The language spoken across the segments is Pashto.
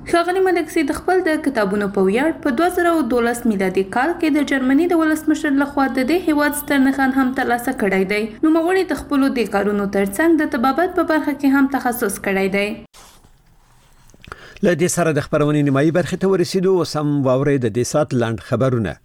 ښاغلي ملک سید خپل د کتابونو په ویاړ په 2012 میلادي کال کې د جرمني د ولسمشر لخوا د دې هیواد ستر نښان هم ترلاسه کړی دی. نوموړي د خپلو دې کارونو ترڅنګ د طبابت په برخه کې هم تخصص کړی دی. له دې سره د خبرونې نیمایي برخې ته ورسېدو. اوس هم واورئ د دې ساعت لاند خبرونه.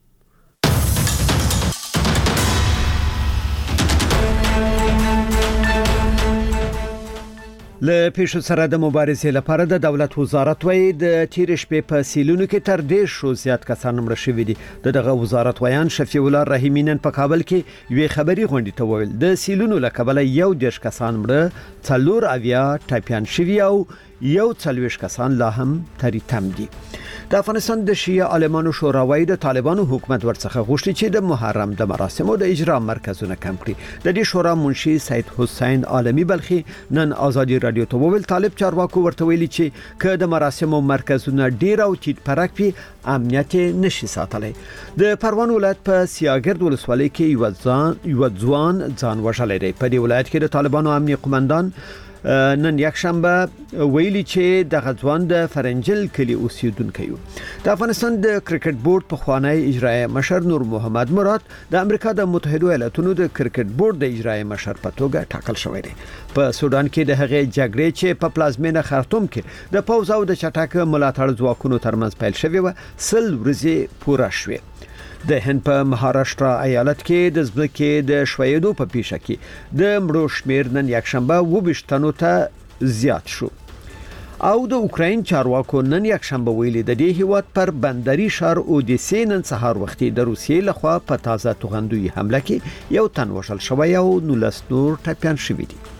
له پیښو سره د مبارزې لپاره د دولت وزارت وایي د تیر شپې په سیلونو کې تر 10 زیات کسان مړه شوي دي. دغه وزارت ویان شفیع الله رحیمی نن په کابل کې یوې خبري غونډې ته وویل د سیلونو له کبله 11 کسان مړه، 4 اویا ټاپیان شوي او 41 کسان لا هم تم دي. د افغانستان د شیعه عالمانو شورا وایي د طالبانو حکومت ورڅخه غوښتي چې د محرم د مراسمو د اجرا مرکزونه کم کړي. د دې شورا منشي سید حسین عالمی بلخي نن آزادي رادیو ته وویل طالب چارواکو ورته ویلي چې که د مراسمو مرکزونه ډیر او تیت پرک وي امنیت نشي ساتلی. د پروان ولایت په سیاګرد ولسوالۍ کې یو ځوان وژلی دی. په دې ولایت کې د طالبانو امنیه قومندان نن یک شنبه ویلي چې د غزوان د فرنجل کلی اوسیدونکو یو. د افغانستان د کرکټ بورډ په خوانی اجرایی مشر نور محمد مراد د امریکا د متحده ایالاتونو د کرکټ بورډ د اجرایی مشر په توګه ټاکل شوی دی. په سودان کې د هغې جګړې چې په پلازمینه خرطوم کې د پوځ او د چټک ملاتړ ځواکونو ترمنځ پیل شوی و 100 ورځې پوره شوه. د هند په مهاراشټرا ایالت کې د ځمکې د شویدو په پیښه کې د مړو شمیر نن یک شنبه 22 تنو ته زیات شو. او د اوکراین چارواکو نن یک شنبه ویلي د دې هیواد پر بندري شهر اودیسه نن سهار وختي د روسیې لخوا په تازه توغندوی حمله کې یو تن وژل شوی او 19 نور ټپیان شوي دي.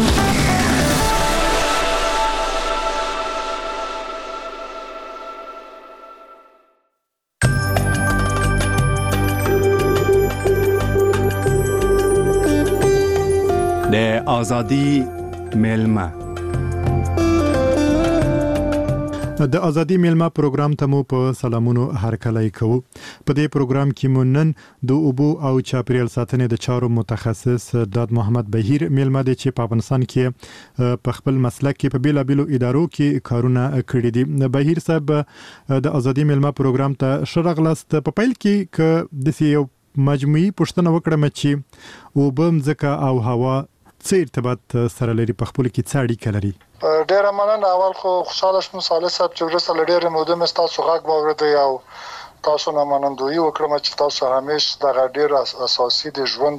د ازادي میلمه د ازادي میلمه پروګرام ته مو په سلامونو هرکلی کوو. په دې پروګرام کې مو نن د اوبو او چاپیریال ساتنې د چارو متخصص داد محمد بهیر میلمه دی چې په افغانستان کې په خپل مسلک کې په بیلابیلو ادارو کې کارونه کړي دي. بهیر صاحب د ازادي میلمه پروګرام ته شرغلست. په پیل کې ک د یو مجموعي پوښتنه وکړم چې اوبم ځکه او هوا څه ارتباط سره لري، په خپل کې څه اړیکه لري؟ ډیره مننه. اول خو خوشاله شوم صالح صاحب چې ورسره لډیره موده مې تاسو غږ واورېدی او تاسو نه منندوی وکړم چې تاسو همیشه د ډیر اساسي د ژوند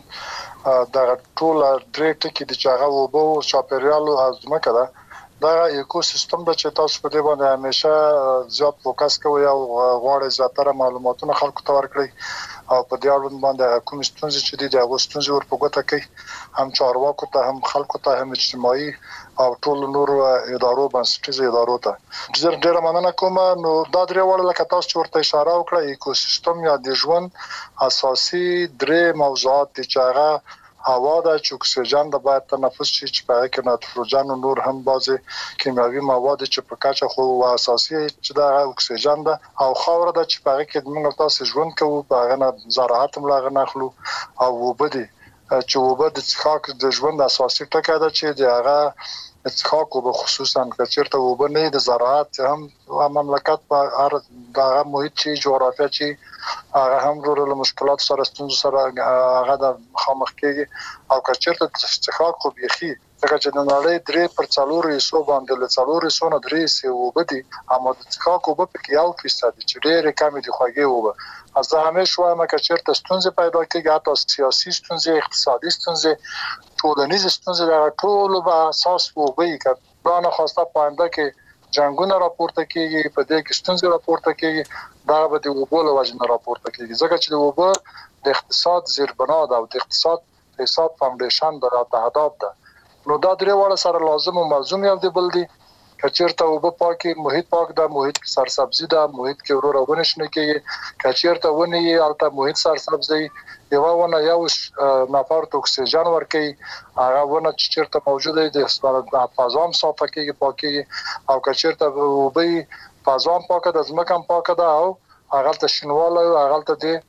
د ټول درې ټکي د چاغه وبو چاپیریال او ځمکه ده دا ایکو سیستم د چې تاسو په دې باندې همیشه زیات فوکس کوئ او غواړئ زیاتره معلوماتونه خلکو ته ورکړئ او په دې اړوند باندې کوم ستونزې چې دي د ستونزې ورپه ګوته کوي هم چارواکو ته هم خلکو ته هم اجتماعي او ټول نور ادارو بنسټیزو ادارو ته ډیره مننه کوم. نو دا درې وړ لکه تاسو چې ورته اشاره وکړه ایکو سیستم یا د ژوند اساسي درې موضوعات دي چې هغه هوا د اکسیجن د باید تنفس شي چې په کې نایتروجن او نور هم بعضي کیمیاوي مواد چې په کاچه خو اساسي چې د اکسیجن ده او خاور د چې په کې موږ تاسو ژوند کوو په هغه نه زراعت ملغه نخلو او وبدي چې وبد د څخاک د ژوند اساسي ټکی ده چې د هغه څخاک او خصوصا کچرته وبنه د زراعت هم مملکت په هر دغه محیط چې جغرافیا چې هغه هم ورته مشکلات سره ستونزې سره هغه د مخامخ کېږي او کچرته څخاک خو بيخي څنګه چې د نړۍ درې پر څلور حصو باندې له څلور حصو نه درې سي وبدي اما د څخاک وب په کې 1% چې ډېر کم دي خوږي وب از همیشه وایم که چیرته ستونزې پیدا کېږي حتی سیاسي ستونزې اقتصادي ستونزې ټولنیز ستونزې د ټولو په اساس وبي که دا نه خواسته پاینده کې جنگونه راپورته کېږي په دې کې ستونزې راپورته کېږي دا به د وبو له وجې راپورته کېږي ځکه چې د وبو د اقتصاد زیربنا ده او د اقتصاد حساب فاونډیشن د اهداف ده. نو دا درې وړ سره لازم او ملزوم یو دی بل دی کچیرته وب پاکي محیط پاک ده محیط کې سرسبزي ده محیط کې ورو ورو نشنه کېږي کچیرته ونی البته محیط سرسبزي یو ونه یو نفر ته اکسیجن ورکي هغه ونه چې چیرته موجوده دي د فضام صافه کېږي پاکي او کچیرته وبي فضام پاکه د ځمکه پاکه ده او هغه ته شنواله هغه ته دي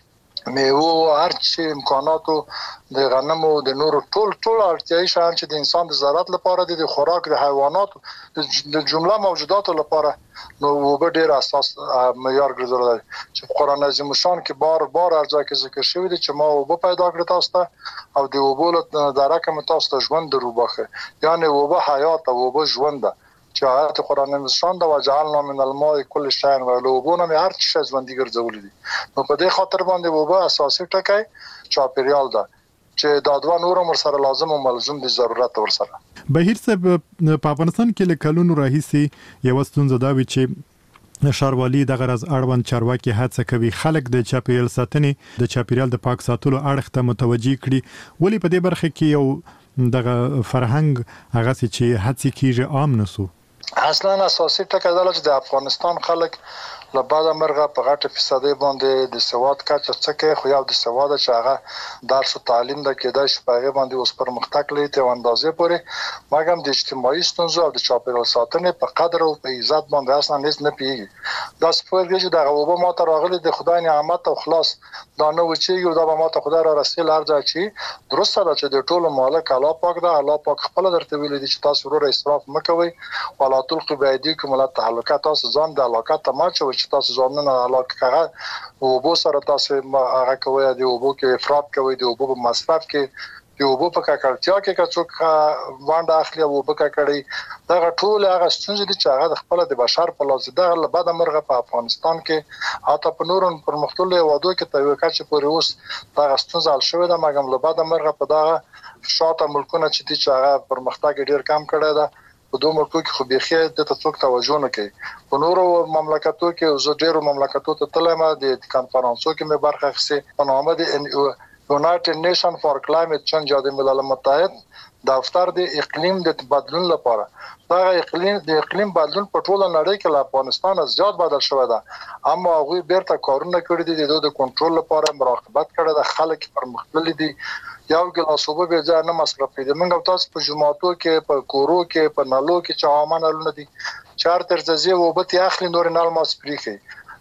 میوه هر چی امکاناتو د غنمو د نورو ټول اړتیاوي شان چې د انسان د ضرورت لپاره د خوراک د حیوانات د جمله موجوداتو لپاره نو وب ډیر اساس معیار ګرځول چې قرآن عظیم شان کې بار ارزا کې ذکر شوی دی چې ما وب پیدا کړی تاسو ته او د وب د رقم تاسو ته ژوند دروبخه یعنی وب حیات او وب ژوند چې آیات قرآن نشان د وجعلنا من الماء كل شيء ولوبونه مې هر څه ژوندۍ ګرځولې دي نو په دې خاطر باندې وبا اساسي ټکی چاپیریال ده چې دا دوه نور مر سره لازم او ملزم دي ضرورت ور سره بهیر صاحب په افغانستان کې لکلونو راهیسي یو ستونزه دا وی چې ښاروالي د غرض اړوند چارواکي هڅه کوي خلک د چاپیریال ساتنې د چاپیریال د پاک ساتلو اړخ ته متوجي کړي ولی په دې برخه کې یو دغه فرهنګ هغه چې هڅه کیږي عام نسو اصلا اساسي ټکی دا چې د افغانستان خلک له بعد مرغه په غټه فیصدي باندې د سواد کچه څخه خو یو د سواد چې هغه درس او تعلیم د کېدای شي په باندې اوس پرمختګ لري ته اندازې پورې مګم د اجتماعي ستونزو او د چاپیریال ساتنې په قدر او په عزت باندې اصلا هیڅ نه پیږي دا سپورګي چې د غوبه ماته راغلي د خدای نعمت او خلاص دا نو چې یو د ماته خدای را رسول ارزه چې درسته ده چې د ټولو مالک الله پاک ده الله پاک خپل درته ویل دي چې تاسو ورو اسراف مکوئ ولا تلقوا بأيديكم ولا تهلكوا تاسو ځان د علاقات ته ماچو چې تاسو ځانونه علاقه او بو سره تاسو هغه کوي د اوبو کې افراط کوي د اوبو په مصرف کې د اوبو په ککړتیا کې کڅوک وانډه اخلي او په ککړی دا ټول هغه ستونزې دي چې هغه د خپل د بشر په لاس د بعد مرغه په افغانستان کې حتی په نورو پرمختللو وادو کې ته وکړ چې پورې اوس دا ستونزه حل شوې ده مګم له بعد مرغه په دا شاته ملکونه چې هغه پرمختګ ډیر کم کړی ده په دوه ملکو کې خو بيخي د څوک توجه نه کوي په نورو مملکتو کې زه ډیرو مملکتو ته تلم د کانفرنسو کې مې برخه اخیسته په نامه د یونایټډ نیشن فار کلایمټ چینج د ملل متحد دفتر د اقلیم د بدلون لپاره دا اقلیم بدلون په ټوله نړۍ کې له افغانستان زیات بدل شوی ده اما هغه بیرته کارونه کړی دي د کنټرول لپاره مراقبت کړی د خلک پرمختللي دي یو ګلاس اوبه به ځای نه مصرف کړي موږ تاسو په جمعاتو کې په کورو کې په نالو کې چې عامه نالونه دي چار تر ځای وبه تی اخلي نور نال ماس پریخي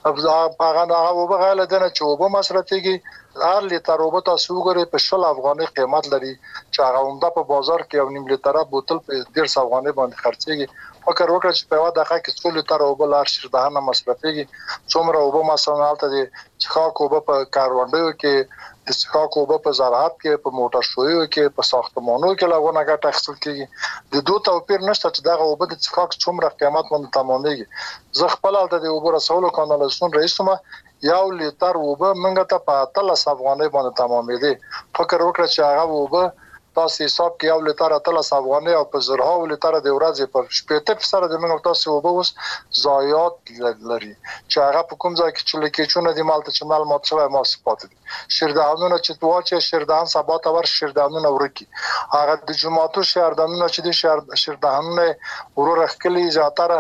هغه وبه غاله دنه چې وبه مصرفيږي هر لیټر وبه تاسو وګورئ په 10 افغاني قیمت لري چې هغه عمده په بازار کې یو نیم لیټر بوتل په 150 افغاني باندې خرڅيږي فکر وکړئ چې په واده دغه کې څو لیټر وبه لار شردهانه مصرفيږي څومره وبه مثلا حالت دي چې خاک وبه په کاروانډیو کې د څخاک وبه په زراعت کې په موټر شویو کې په ساختمانونو کې لغونه ګټه اخیستل کیږي د دوه توپیر نشته چې دغه وبه د څخاک څومره قیمت باندې تمامېږي زه خپل حالت د وبه رسولو کانالونو رئیسوم یو لیټر وبه منګه ته په 13 افغاني باندې تمامېدي فکر وکړه چې هغه وبه تاسو حساب کې یو لیټر 13 افغاني او په زرها لیټر د ورځې په 80% د منګه تاسو وبه اوس ضایعات لري چې هغه په کوم ځای کې چې لکېچونه د مالته چې مال مات شوی ما سپات دي شردانونه چې تواچه شردان سبا ته ور شردانونه ورکی هغه د جمعاتو شردانونه چې د شردانونه ورورخ کلی زیاتره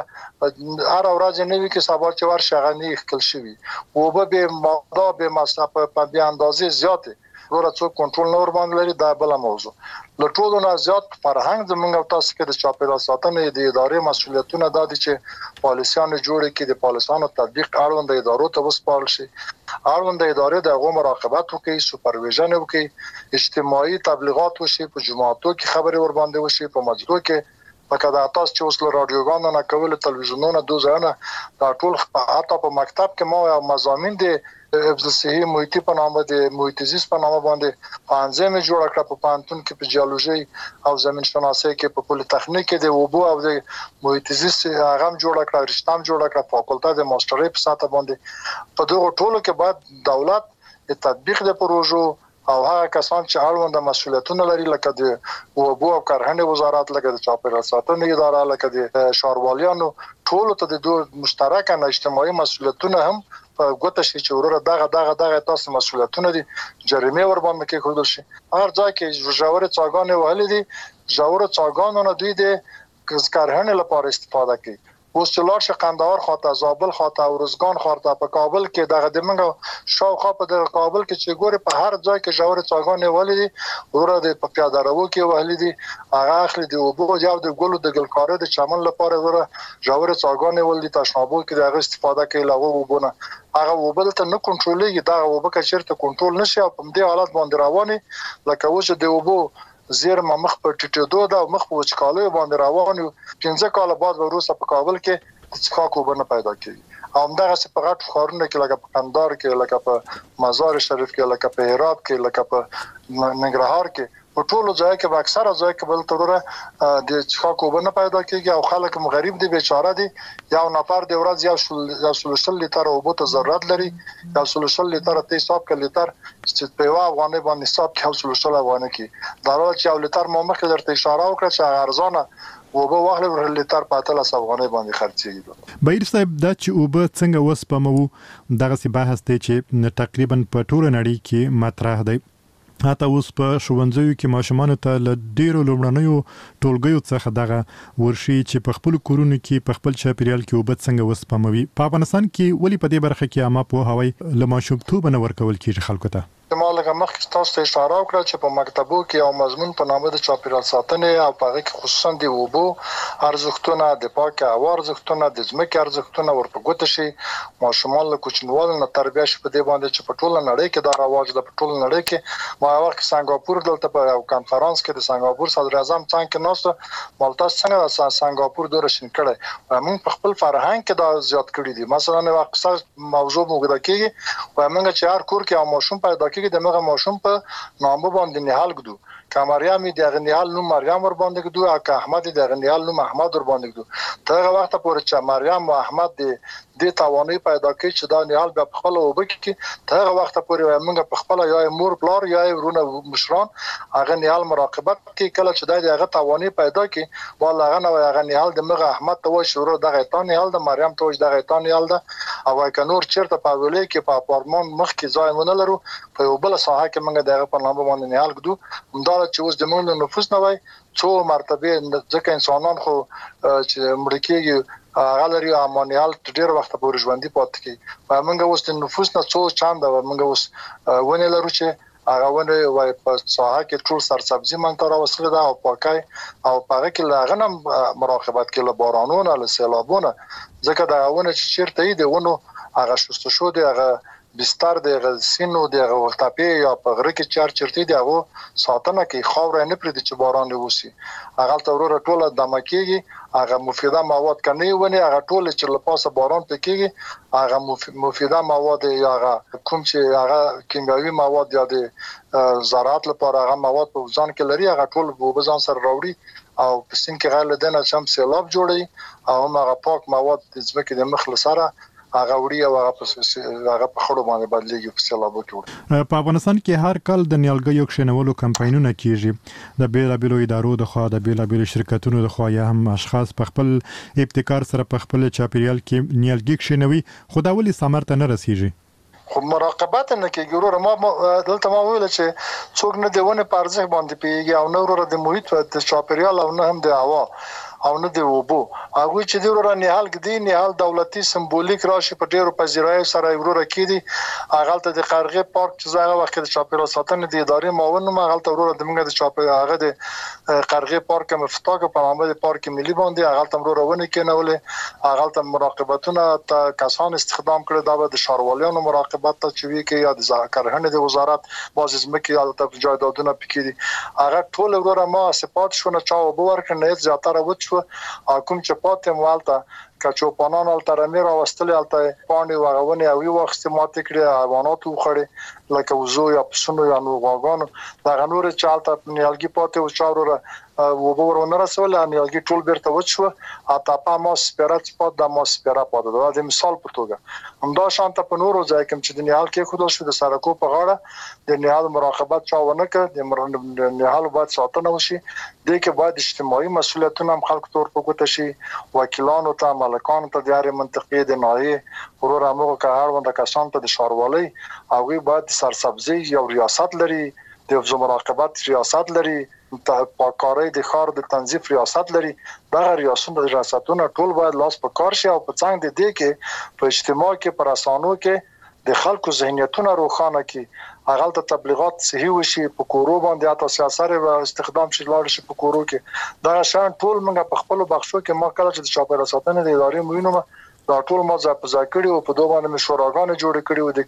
هر ورځ نه وی کې سبا چې ور شغنی خپل شوی وبه به ماده به مصرف په بیا اندازې زیاته ورته څو کنټرول نور باندې لري دا بل موضوع له ټولو نه زیات فرهنګ زموږ تاسو کې د چاپیریال ساتنې د ادارې مسؤلیتونه د دي چې پالیسیانو جوړ کړي د پالیسانو تطبیق اړوند ادارو ته وسپارل شي اړوند ادارې د غو مراقبت وکړي سوپرویژن وکړي اجتماعي تبلیغات وشي په جمعاتو کې خبري ور باندې وشي په مسجدو کې پکې د تاسو چې اوس له رادیوګانو نه کول تلویزیونونو دوزانه دا ټول حتی په مکتب کې ما مضامین دي حفظ صحي محیطي په نامه د محیط زیست په نامه باندې پانځمه جوړ کړه په پانتون کې په جیولوژي او زمين شناسي کې په پولی تخنیک کې د وبو او د محیط زیست هغه جوړ کړه رښتام جوړ کړه فاکولټه د ماسترۍ په ساته باندې په دغه ټولو کې بعد دولت د تطبیق د پروژو او هغه کسان چې اړوند مسؤلیتونه لري لکه د وبو او کرهنې وزارت لکه د چاپیریال ساتنې اداره لکه د شارواليانو ټول ته د دوه مشترکه اجتماعي مسؤلیتونه هم په ګوته شي چې ورور دغه تاسو مسؤلیتونه دي جریمه ور باندې کې خودل شي هر ځای کې ژوره څاګانې وهلې دي ژوره څاګانو نه دوی د کرهنې لپاره استفاده کوي اوس چې لاړ شي قندهار خواته، زابل خواته، ارزګان خواته، په کابل کې دغه د منګو شاوخوا په د کابل کې چې ګوري په هر ځای کې ژورې څاګانې ولې دي وروره د په پیاده رو کې ولې دي هغه اخلي د اوبو یا د ګلو د ګلکارې د چمن لپاره وروره ژورې څاګانې ولې تشنابو کې دغه استفاده کوي له وبونه هغه وبل ته نه کنټرولېږي دا وبکه چیرته کنټرول نشي او په دې حالت باندې رواني لکه اوس د اوبو زیر مخ په ټټېدو دا مخ په وچکالۍ باندې رواني 15 کال بعد وروسته په کابل کې څخه وبنه پیدا کیږي او همدغه څه په غټ ښارونو کې لکه په قندهار کې لکه په مزار شریف کې لکه په هرات کې لکه په ننګرهار کې په ټولو ځای کې په اکثره ځای کې بل تروره د څخه وبنه پیدا کیږي او خلک غریب دي بیچاره دي یو نفر د ورځ یو سلوشل لیټر اوبو ته ضرورت لري یو سلوشل لیټر ته حساب کې لیټر چې په یو افغاني باندې حساب کې یو سلوشل افغاني کې دا چې یو لیټر مو مخکې درته اشاره وکړه چې ارزانه وبو واخلې ور لیټر په 3000 افغاني باندې خرڅېږي. بهیر صاحب دا چې وبو څنګه وسپمو دغه سی بحث دی چې تقریبا په ټوله نړۍ کې مطرح دی حتی اوس په ښوونځیو کې ماشومان ته له ډیرو لومړنیو ټولګیو څخه دغه ورشي چې په خپل کورونو کې په خپل چاپیریال کې وبد څنګه وسپموي په افغانستان کې ولی په دې برخه کې عامه پوهاوی له ماشومتوب نه ورکول کیږي خلکو ته. ما لکه مخکې تاسو ته اشاره وکړه چې په مکتبو کې یو مضمون په نامه د چاپیریال ساتنې او په هغه کې خصوصا د اوبو ارزښتونه د پاکه هوا ارزښتونه د ځمکې ارزښتونه ورته ګوته شي ماشومان له کوچنیوالو نه تربیه شي په دې باندې چې په ټوله نړۍ کې دا رواج ده په ټوله نړۍ کې ما وخت سنگاپور دلته په یو کانفرنس کې د سنگاپور صدر اعظم څنګه نوسته مالتا څنګه سنگاپور دور شین کړي موږ په خپل فرهنګ کې دا زیات کړی دي مثلا یو اکثر موضوع موږ د کېږي و موږ چې هر کور کې یو ماشوم پیدا کېږي د موږ ماشوم په نامه باندې نهال ګدو که مریم د غنیال نوم مریم ور باندې ګدو او که احمد د غنیال نوم احمد ور باندې ګدو تر هغه وخت پورې چې مریم او احمد د توانې پیدا کړي چې دا نهال په خپل وبکه کې تر هغه وخت پورې موږ په خپل یا مور پلار یا ورونه مشران هغه نهال مراقبت کوي کله چې دا هغه توانې پیدا کړي والله هغه نو هغه نهال د موږ احمد ته وای شروع دغه تان نهال د مریم ته وای دغه تان نهال ده او که نور چیرته په ویلې کې په اپارتمان مخ کې ځای ونه لرو په یو بل ساحه کې موږ دغه په نامه باندې نهال ګدو همدا چې اوس د موږ نفوس نه وای څو مرتبه ځکه انسانان خو چې مړ کېږي هغه لري امونیال ډیر وخت پورې ژوندۍ پاتې کی موږ اوس د نفوس نه څو چاند موږ اوس ونه لرو چې هغه ونه وای په ساحه کې ټول سرسبزي مونږ ته راوصله ده او پاکای او هغه کې لاغنم مراقبت کې له بارانونو له سیلابونو ځکه دا ونه چې چیرته دی ونه هغه شوست شو دی هغه بستر د غسینو د غلطاپی یا په غره کې چرته دی هغه ساتنه کې خاور نه پرې چې باران وسی هغه ته ورور ټوله دمکیږي هغه مفیده مواد کني ونه هغه ټوله چې لپاسه باران پکېږي هغه مفیده مواد یا هغه کوم چې هغه کیمیاوي مواد یا د زراعت لپاره هغه مواد په ځان کې لري هغه ټول په ځان سره راوړي او په سین کې غل دنه چم سیلاب جوړي او هغه پاک مواد د ځمکې د مخ لسره هغه وړي او هغه په خړو باندې بدلېږي په سیلابو کې. په افغانستان کې هر کال د نیالګیو کښینولو کمپاینونه کیږي د بیلابیلو ادارو د خوا د بیلابیلو شرکتونو د خوا یا هم اشخاص په خپل ابتکار سره په خپل چاپیریال کې نیالګي کښینوي خو دا ولې ثمر ته نه رسیږي. خو مراقبت نه کوي ګورو ما دلته ما ویل چې څوک نه دیونه په ارزښت باندې پیږي او نه ورو د محیط د چاپیریال او نه هم د هوا او نه دی وبو هغه چې دی ورو نهال کدي نهال دولتي سمبولیک راشي په ډیرو پذیرای سره ورو کېدی هغه ته د قرغه پارک چې زغه وخت د چاپیریال ساتنې د ادارې معاون ما هغه ته ورو د موږ د چاپیریال هغه د قرغه پارک مفتاح په نامه د پارک ملي باندې هغه ته ورو ونه کېنولې هغه ته مراقبتونه ته کسان استخدام کړي د شارواليانو مراقبت ته چې وی کې یا د کرهڼې د وزارت باز ځمکې یا د جایدادونه پکې هغه ټول ورو ما صفات شونه چا وبو ورکنه زیاتره و کوم چې پاتې مالته کچوپانان الترمیر او واستل الته پاڼې وغونه او یو وخت ماته کړی حیوانات وخړي لکه وزو یا پسونو یا نوغاګان دا غنور چالته نیالګي پاتې او چاروره وبور ونه رسول نیالګي ټول بیرته وچو اته په ما سپیرات پات د ما سپیرا پات د مثال په توګه همدا شانته په نورو ځای کې چې د نیال کې خودل شو د سرکو په غاړه د نیال مراقبت چاونه کړ د نیال باید ساتنه وشي د کې باید اجتماعي مسولیتونه هم خلک تور په ګوته شي وکیلانو ته مالکانو ته د یاري منطقې د ناحیه ورور هغه کار ونده کسان ته د شاروالي او باید سرسبزي یو ریاست لري د مراقبت ریاست لري پاککارۍ د ښار د تنظیف ریاست لري. دغه ریاستونه ټول باید لاس په کار شي او په څنګ د دې کې په اجتماع کې پر اسانو کې د خلکو ذهنیتونه روښانه کړي. هغه ته تبلیغات صحیح وشي په کورو باندې اته سیاست او استخدام شي لاړ شي په کورو کې. دا شان ټول موږ په خپل بخښو کې ما کله چې د چاپیریال ساتنې د ادارې موینه دا ټول ما ځپځا کړی او په دوه باندې شوراګانې جوړ کړی او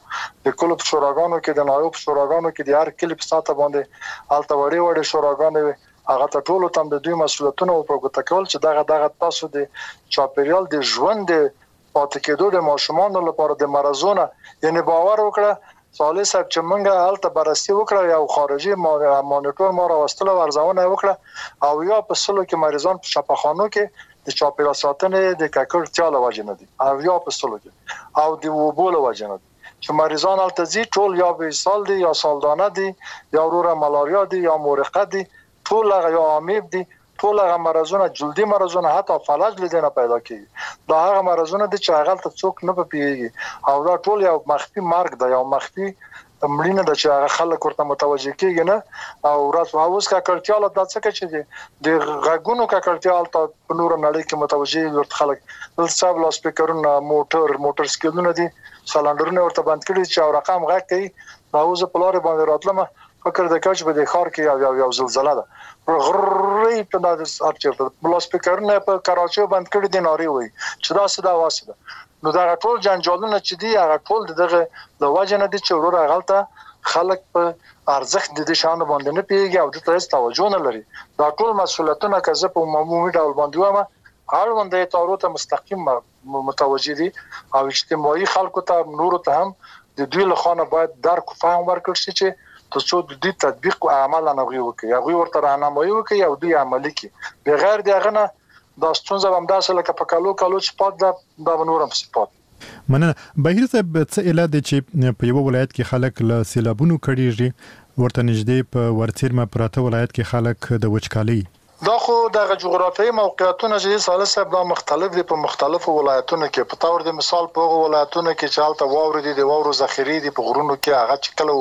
د کلو په شوراګانو کې د نایب شوراګانو کې د هر کلی په ساته باندې الته وړي شوراګانې هغه ته ټول تم د دوی مسولیتونه او پروګرام کول چې دغه تاسو د چاپیریال د ژوند پاتې کېدو د ماشومان لپاره د مرزونه یعنی باور وکړه صالح صاحب چې موږ هلته بررسي وکړه یو خارجي مانیټور ما راوستل او ارزونه وکړه او یا په سلو کې مریضان په شفاخانو کې د چاپیریال ساتنې د ککړتیا له وجې نه دي او یا په سلو کې او د وبو له وجې نه دي چې مریضان هلته ځي ټول یا به سال دي یا سالدانه دي یا وروره ملاریا دي یا مورقه دي ټول هغه یا امیب دي ټول هغه مرزونه جلدي مرزونه حتی فلج لیدنه پیدا کیږي. دا هغه مرزونه دي چې هغه ته څوک نه پیږي او دا ټول یو مخفي مرګ دی یو مخفي مړینه د چې هغه خلک ورته متوجه کیږي نه او راز اوس کا کړتیا له داسې کې چې د غږونو کا کړتیا ته په نور نړۍ کې متوجه ورته خلک بل صاحب لاس سپیکرونه موټر سکیلونه دي سلندرونه ورته بند کړي چې رقم غږ کوي دا اوس په لار باندې راتلم فکر د کاچ په د خار کې یو زلزلہ ده غري په داسې اچته لاس سپیکرونه په کراچۍ بند کړي دي ناري وي چې دا صدا واسه نو دا ټول جنجالونه چې دي هغه ټول دغه د وجنه دي چې ورور غلطه خلک په ارزښت د دې شان باندې نه پیږي او د تاسو توجه نه لري. دا ټول مسؤلیتونه که په عمومي ډول باندې وامه اړوندې تورو ته مستقیم متوجه دي او اجتماعي خلکو ته نور ته هم د دوی له خانه باید درک فهم ورکړي چې تاسو د دې تطبیق او عمل نه غوي هغه ورته راهنمایي وکړي او دوی عملي کړي بغیر دغه نه دا ستونزه هم داسې لکه په کالو سپات دا نورم سپات. مننه. بهیر صاحب څه اله دي چې په یو ولایت کې خلک له سیلابونو کړيږي ورته نږدې په ورڅیرمه پراته ولایت کې خلک د وچکالۍ دا خو د جغرافیایي موقعیتونه چې صالح صاحب دا مختلف دي په مختلفو ولایتونو کې په تور د مثال په ولایتونو کې چې حالت واوري دي د واورو ذخیره دي په غرونو کې هغه چې کله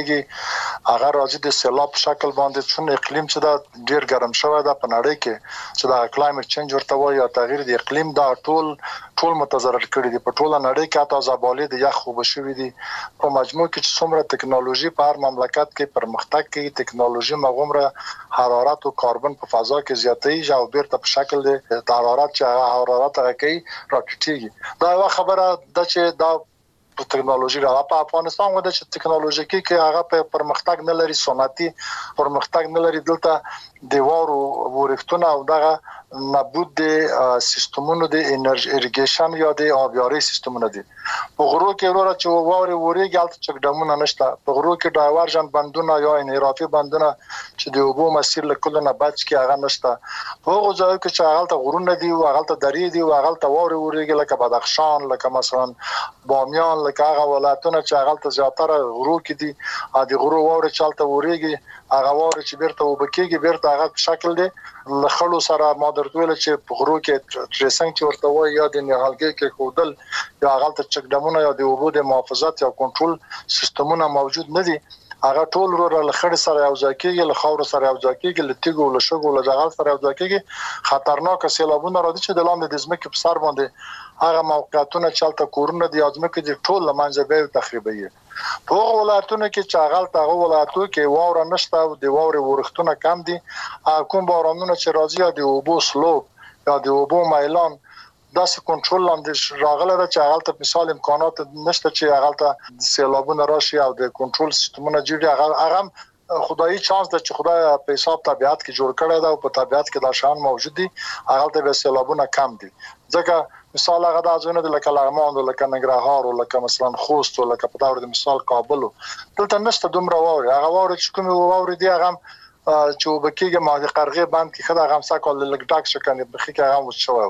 وبکیږي هغه راځي د سیلاب په شکل باندې چې اقلیم چې دا ډیر ګرم شوی دا په نړۍ کې چې دا کلایمټ چینج ورته وایي یا تغییر د اقلیم دا ټول متضرر کړي دي په ټوله نړۍ کې حتی زابالې د یخ وبشوي دي په مجموع کې چې څومره ټکنالوژي په هر مملکت کې پرمختګ کوي ټکنالوژي مغمره حرارت او کاربن په فضا کې زیاتېږي او بیرته په شکل د حرارت چې حرارت راکړي راکټيږي. دا یو خبره د چې دا ټکنالوژي را په افغانستان و د ټکنالوژیکي کې هغه په پرمختګ نه لري سنتي پرمختګ نه لري دلته د وارو ورښتونه او دغه نابود د سیستمونو د انرژي اریګیشن یا د آبیاري سیستمونو دي په غرو کې ورته چې ووري وريږي البته چک ډمونه نشته په غرو کې ډایورژن بندونه یا انحرافي بندونه چې د اوبو مسیر له کله نه بچ کې هغه نشته په هغه ځای کې چې هغه ته غرونه دي او هغه ته درې دي او هغه ته ووري وريږي لکه بدخشان لکه مثلا بامیان لکه هغه ولایتونه چې هغه ته زیاتره غرو کې دي ا دي غرو ووري چالت وريږي هغه ووري چې بیرته وبکیږي بیرته هغه په شکل دي لخلو سره ما درته ویل چې په غرو کې ټریسنګ چې ورته وایي یا د نهالګي کې خودل یا هغه ته چک ډمونه یا د اوبو د محافظت یا کنټرول سیستمونه موجود نه دي هغه ټول ور له خړ سره یو ځای کېږي له خاور سره یو ځای کېږي له تیګو له شګو له ځغال سره یو ځای کېږي خطرناک سیلابونه راځي چې د لاندې د ځمکې په سر باندې هغه موقعیتونه چلته کورونه د ځمکې د ټول لمنځه به تخریبي په هغه ولایتونو کې چې هغه ته ولایتونو کې واوره نشته او د واوري ورښتونه کم دي کوم بارانونه چې راځي د اوبو سلوب یا د اوبو مایلان داسې کنټرول لاندې راغله چې هغه ته مثال امکانات نشته چې هغه ته سیلابونه راشي او د کنټرول سیستمونه جوړي هغه خدایي چانس ده چې خدای په حساب طبيعت کې جوړ کړی دا او په طبيعت کې دا شان موجود دي هغه ته سیلابونه کم دي ځکه مثال هغه د ځونه د لکه لغمان او لکه ننګرهار او لکه مثلا خوست او لکه په تور د مثال کابل دلته نشته دومره واوري هغه واوري چې کوم واوري دی هغه چې وبکیږي ما د قرغې باند کې خدای هغه مسا کول لګ ډاک شکنه بخي کې هغه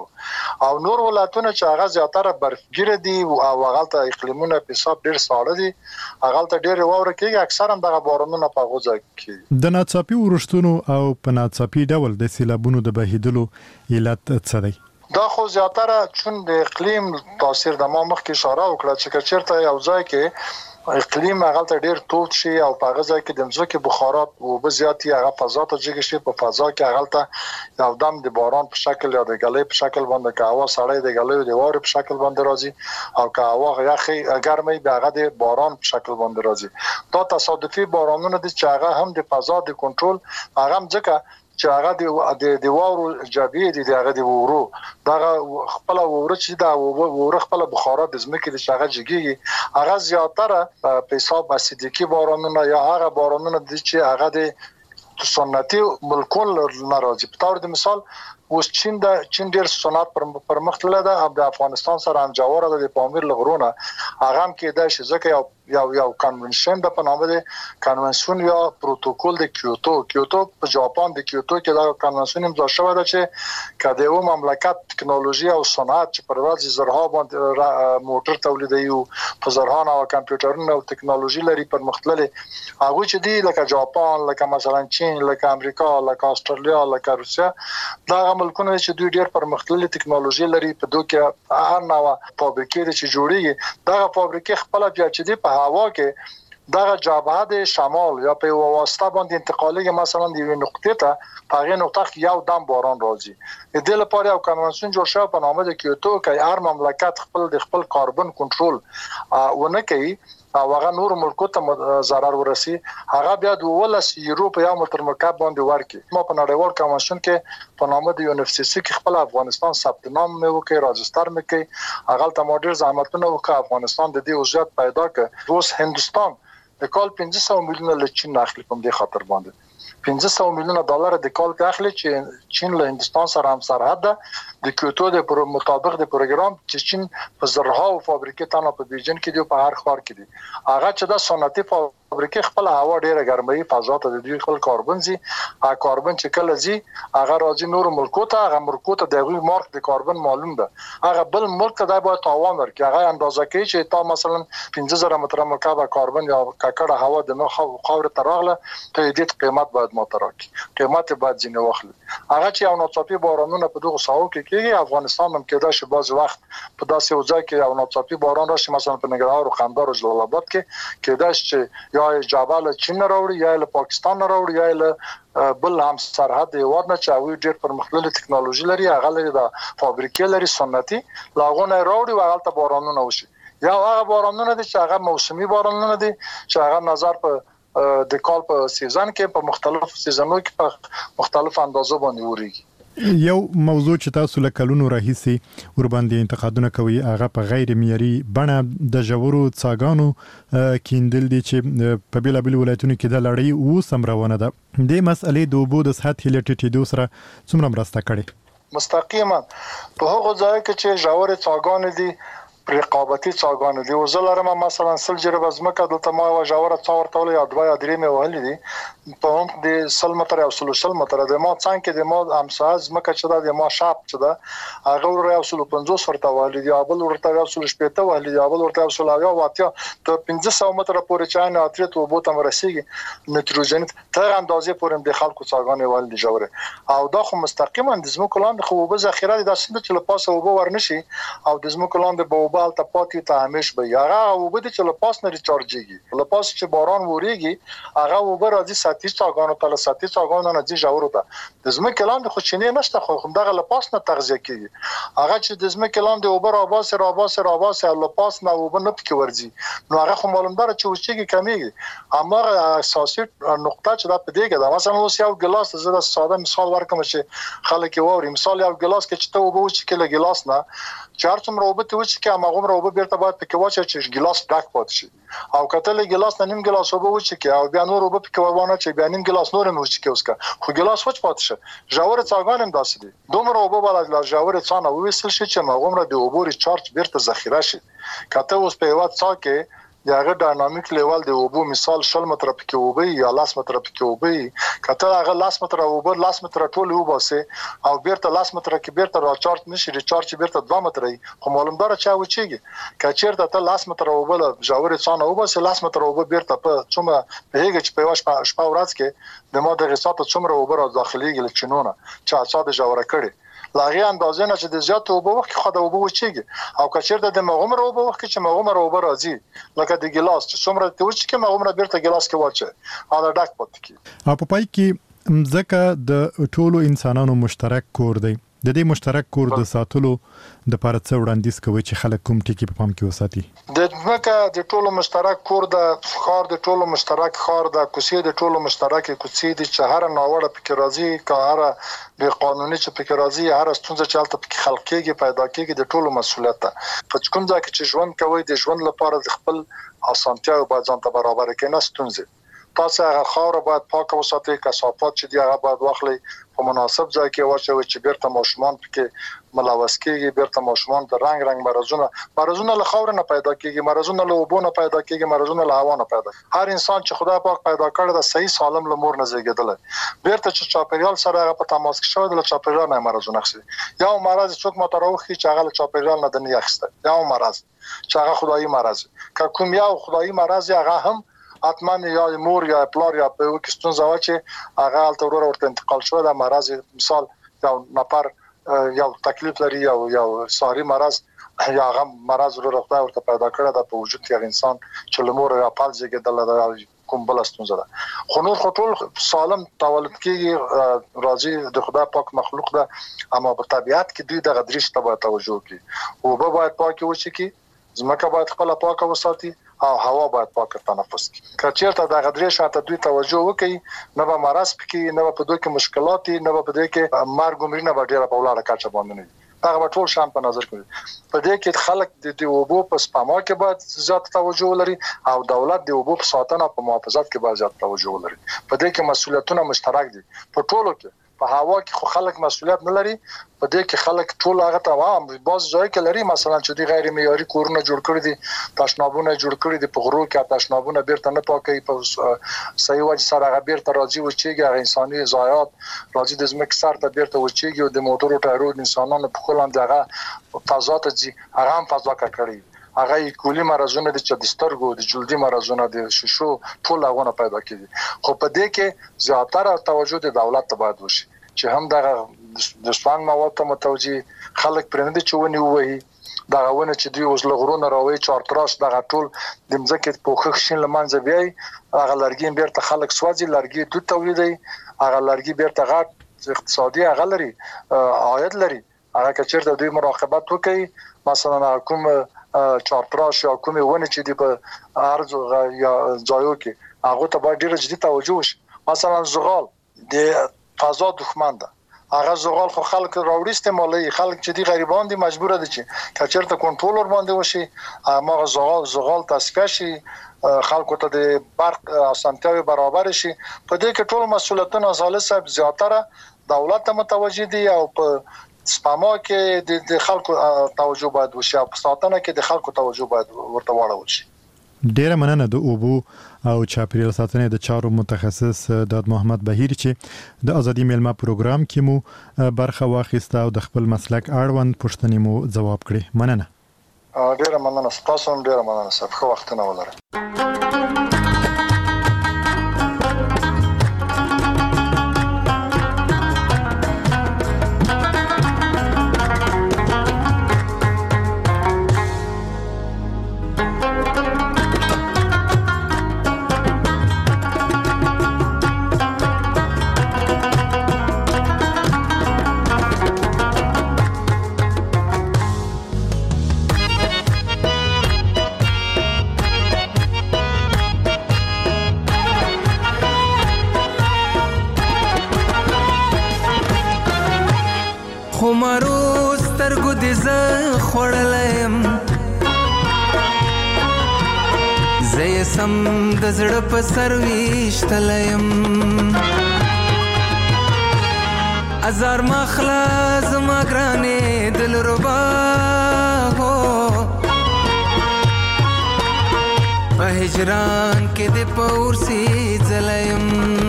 وشو او نور ولایتونه چې هغه زیاتره برفګیر دي او هغه ته اقلیمونه په حساب ډیر ساړه دي هغه ته ډیر واوره کېږي اکثرا دغه بارانونه په غوځي کې د ناڅاپي ورښتونو او په ناڅاپي ډول د سیلابونو د بهیدلو علت څه دی؟ دا خو زیاتره چون د اقلیم تاثیر د ما مخکې اشاره وکړه چې چیرته یو ځای کې اقلیم هغه ډیر توت شي او په هغه ځای کې د ځمکې بخارات او بزیاتی هغه فضا ته جګ شي په فضا کې هغه یو دم د باران په شکل یا د غلې په شکل باندې که هوا سړې د غلې د واره په شکل باندې راځي او که هوا یخي ګرمي به هغه د باران په شکل باندې راځي دا تصادفي بارانونه دي چې هغه هم د فضا د کنټرول هغه ځکه چې هغه د وورو جابې دي هغه د وورو دا خپل ووره چې دا ووره خپل بخارات د ځمکې د شغه جګي هغه زیاتره په حساب اسیدیکی بارانونه یا هغه بارانونه دي چې هغه د سنتي ملکونو ناراضي په تور د مثال اوس چین ډیر صنعت پر مخ تللی ده او د افغانستان سره هم جوړه ده د پامیر لغرونه هغه هم کې د شزکه یو کنونشن د پنامه ده کنونشن یا پروتوکول د کیوتو په جاپان د کیوتو کې دا کنونشن امضا شوی ده چې کله یو مملکت ټکنالوژي او صنعت چې پر ورځ زرها باندې موټر تولیدوي او په زرهانه او کمپیوټرونه او ټکنالوژي لري پر مختللي هغه چې دی لکه جاپان لکه مثلا چین لکه امریکا لکه استرالیا لکه روسیا دا ملکونه چې دوی ډیر پرمختللي ټکنالوژي لري په دوی کې هر نوع فابریکې چې جوړیږي دا فابریکې خپل بیا چې دی په هوا کې دا جابه د شمال یا په واسطه باندې انتقالي مثلا د یو نقطې ته په هغه نقطه کې یو دم باران راځي د دې لپاره یو کنونشن جوړ شوی په نامه د کیوتو کې هر مملکت خپل کاربن کنټرول ونه کوي او هغه نور ملکو ته ضرر ورسي هغه بیا د ولس یورپ یا متر مکعب باندې ورکی ما په نړیوال کنونشن کې په نامه د UNFCCC کې خپل افغانستان ثبت نام مې وکړ راجستر مې کړ هغه ته ماډر زحمتونه وکړ افغانستان د دې وضعیت پیدا کړ اوس هندستان د کال 500 میلیونه له چین اخلي په دې خاطر باندې 500 میلیونه ډالر د کال کې اخلي چې چین له هندستان سره هم سرحد ده د کیوتو د مطابق د پروګرام چې چین په زرها او فابریکې تنه په بیجن کې دی په هر ښار کې دي هغه چې د صنعتي فابریکې خپل هوا ډیره ګرمي فضا ته د دوی خپل کاربن زی کاربن چې کله زی هغه راځي نور ملکو ته هغه ملکو ته د مارک د کاربن معلوم ده هغه بل ملک ته د باید تاوان ورکړي هغه اندازه کوي چې تا مثلا 15000 متر مکعب کاربن یا ککړه هوا د نو خاور تراغله ته دې قیمت باید متراکي قیمت باید ځینې واخلي هغه چې یو ناڅاپي بارانونه په دغه ساحو کې کېږي افغانستان هم کېدای شي بعض وخت په داسې وځای کې یو ناڅاپي باران راشي مثلا په ننګرهار او قندهار او جلال آباد کې کېدای شي یا جابل چین راوړي یا له پاکستان راوړي یا له بل هم سرحد ورنه چاوي ډېر پرمختللي ټکنالوژي لري هغه لري د فابریکې لري سنتي لاغونه راوړي او هغه ته بارانونه وشي یا هغه بارانونه دي چې هغه موسمي بارانونه دي چې هغه نظر په د کال په سیزن کې په مختلف سیزنونو کې په مختلف اندازو باندې وريږي یو موضوع چې تاسو له کلونو راهیسي ور باندې انتقادونه کوي هغه په غیر معیاري بڼه د جوړو څاګانو کیندل دي چې په بیلابل ولایتونو کې د لړۍ او سمرونه ده د مسلې د اوبو د سطح لټیټېدو سره څومره مرسته کړي مستقیما په هغه ځای کې چې جوړ څاګانې دي رقابتي څاګانې دي وزلرم مثلا سل جربه زمکه دلته ما وجاوره څور تول یا دوه یا درې مې وهلې دي په هم د سل متر او سل متر د ما څنګه د ما امساز زمکه چې د ما شاپ چې دا هغه ور یو 50 ورته وهلې دي ابل ورته یو 15 وهلې دي ابل ورته یو 20 واتیا ته 500 متر پورې چانه اترت او بوتم رسیږي نيتروجن تر اندازې پورې د خلکو څاګانې ولې جوړه او دا خو مستقیما د زمکه لاندې خو به ذخیره دي د سند چې لپاسه وبو ورنشي او د زمکه لاندې بال ته پاتې ته همیش به هغه وبد چې لپاس نه ریچارجيږي لپاس چې باران وریږي هغه وبر راځي ساتي څاګانو ته ساتي څاګانو نه ځي جوړو ته د زمکه لاندې خو چینه نشته خو دغه لپاس نه تغذیه کوي هغه چې د زمکه لاندې وبر راباسه لپاس نه وبر نه پکې ورځي نو هغه خو معلومدار چې وشيږي کمیږي اما اساسي نقطه چې دا پدې کې دا مثلا اوس یو ګلاس زړه ساده مثال ورکوم چې خلک ووري مثال یو ګلاس کې چې ته وبو چې کله ګلاس نه چار څومره وبته و چې هغه غومره وب بیرته باید پکې واچي چې ګلاس ډک پات شي او کتل ګلاس نه نیم ګلاس وب و چې او بیا نور وب پکې ورونه چې بیا نیم ګلاس نور نه وچ کې اوسکا خو ګلاس وچ پات شي جوړ څاګان هم داسې دي دومره وب بالا جوړ څانه وېسل شي چې غومره د وبوري چارج بیرته ذخیره شي کته اوس په وات څا کې یاغه ډاینامیک لیول دی وبو مثال شل متر پکې وبي یا لاس متر پکې وبي کته هغه لاس متر وبر لاس متر ټول وباسه او بیرته لاس متر کې بیرته راچارج نشي ریچارج بیرته 2 متر خو معلومدار چا وچیږي کچیرته ته لاس متر وبل جوړ څانه وباسه لاس متر وب بیرته په څومره په هغه چې په واش شپه ورځ کې د ماده غصات څومره وبر داخليږي لچنونه چا اصاده جوړه کړي لاغي اندازې نه چې د زیات اوبه وخت خو د اوبه وچیږي او کچیرته د مغمر اوبه وخت چې مغمر اوبه راځي لکه د ګلاس چې څومره ته وچ کې مغمر بیرته ګلاس کې واچي او دا ډک پاتې کی او په پای کې ځکه د ټولو انسانانو مشترک کور دی د دې مشترک کور د ساتلو د لپاره څه وړاندیز کوي چې خلک کوم ټکی په پام کې وساتي د ځمکه د ټولو مشترک کور د خار د ټولو مشترک خار د کوڅې د ټولو مشترک کوڅې د چهار ناوړه فکر راځي کاره به قانوني چې فکر راځي هر ستونزه چې الته فکر خلقيږي پیدا کیږي د ټولو مسولیت ده په کوم ځای کې چې ژوند کوي د ژوند لپاره د خپل اسانتیا او باید ځان ته برابر کړي نه ستونزه تاسو هغه خاور باید پاک وساتئ کثافات چې دی هغه باید واخلئ په مناسب ځای کې واچوي چې بیرته ماشومان پکې ملوث کیږي بیرته ماشومان د رنگ مرزونه له خاور نه پیدا کیږي مرزونه له اوبو نه پیدا کیږي مرزونه له هوا نه پیدا هر انسان چې خدای پاک پیدا کړی د صحیح سالم له مور نه زیږیدل بیرته چې چاپیریال سره هغه په تماس کې شوی د چاپیریال نه مرزونه اخلي یا مرز څوک متروخي چې هغه چاپیریال نه د نه اخسته یا مرز چې هغه خدایي مرز که کوم یو خدایي مرز هغه هم اتمن یا مور یا پلار یا په وکستون زوا چې هغه الته ورته انتقال شو د مرز مثال یو نفر یو تکلیف لري یو ساری مرز یا هغه مرز ورته پیدا کړی د په وجود کې انسان چې لمور یا پالځي کې د کوم بلستون زده خو نور ټول سالم تولد کېږي راځي د خدای پاک مخلوق ده اما په طبيعت کې دوی د غدريش ته توجه کوي او به باید پاکي وشي کی ځمکه باید خپل پاکه وساتي او هوا باید پاکه تنفس کړي کچېرته د غدريش ته دوی توجه وکړي نه به مرز پکې نه به په دوی کې مشکلات نه به په دوی کې مرګ عمرینه به ډیره په ولاړه کاچه باندې نه هغه ټول شان په نظر کې په دې کې خلک د اوبو په سپما کې باید زیات توجه ولري او دولت د اوبو په ساتنه په محافظت کې باید زیات توجه ولري په دې کې مسولیتونه مشترک دي په ټولو کې په هوا کې خو خلک مسولیت نه لري په دې کې خلک ټول هغه تمام باز ځای کې لري مثلا چې دی غیر معیاري کورونه جوړ کړی دي تشنابونه جوړ کړی دي په غرو کې تشنابونه بیرته نه پاکي په صحیح وجه سره هغه بیرته راځي و چې هغه انساني ضایعات راځي د زمکه سره ته بیرته و چې د موټرو ټایرو انسانانو په خلان دغه فضا ته ځي هغه هم فضا کړی هغه کولی مرزونه د چدسترګو د جلدي مرزونه د ششو ټول هغه پیدا کیږي خو په دې کې زیاتره توجه د دولت ته باید وشي چې هم دغه د سپان مواد ته متوجي خلک پرنده چونی وایي دغه ونه چې دوی اوس لغرونه راوي چارتراش دغه ټول د مځکه په خوښین لمنځه بیاي هغه لرګي بیرته خلک سوځي لرګي دوی تولیدي هغه لرګي بیرته غټ اقتصادي هغه لري عاید لري هغه کچېرته دوی مراقبت وکړي مثلا کوم چارتراش یا کومه ونه چې دی په ارز یا ځایو کې هغه ته باید ډیر جدي توجه وشي مثلا زغال د فضا دښمن ده هغه زغال خو خلک راوړي استعمالي خلک چې دی غریبان دي مجبور دي چې کچېرته کنټرول ور باندې وشي هغه زغال تصفیه شي خلکو ته د برق اسانتیاوي برابر شي په دې کې ټول مسولیتونه ځاله زیاتره دولت ته متوجي دي او په سپما کې د خلکو توجه باید وشي او په ساتنه کې د خلکو توجه باید ورته واړول شي ډیره مننه د اوبو او چاپیریال ساتنې د چارو متخصص داد محمد بهیر چې د ازادي میلمه پروګرام کې مو برخه واخیسته او د خپل مسلک اړوند پوښتنې مو ځواب کړې مننه ډیره مننه تاسو هم ډیره مننه صاحب خو وخت نه ولر سم د زړه په سرويشتلم ازار مخلا زما ګرانې دل ربا هو په هجران کې د پورسي زلم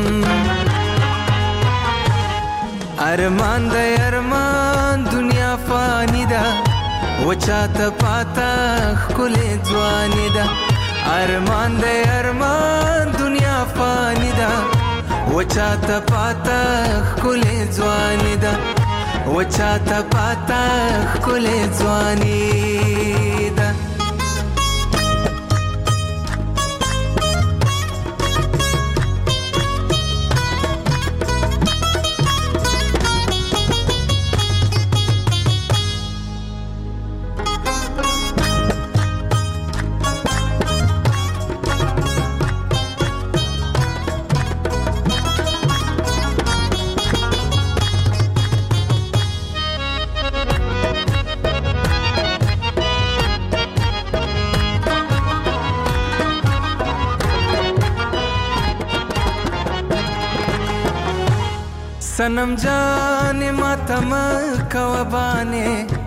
ارمان د ارمان دنیا فانی ده وچاته پاتا خلې ځواني ده ارمان د ارمان دنیا فانی ده وچاته پاتا خلې ځواني ده وچاته پاتا ښکلې ځواني ده सनम जाने मातम कवबाने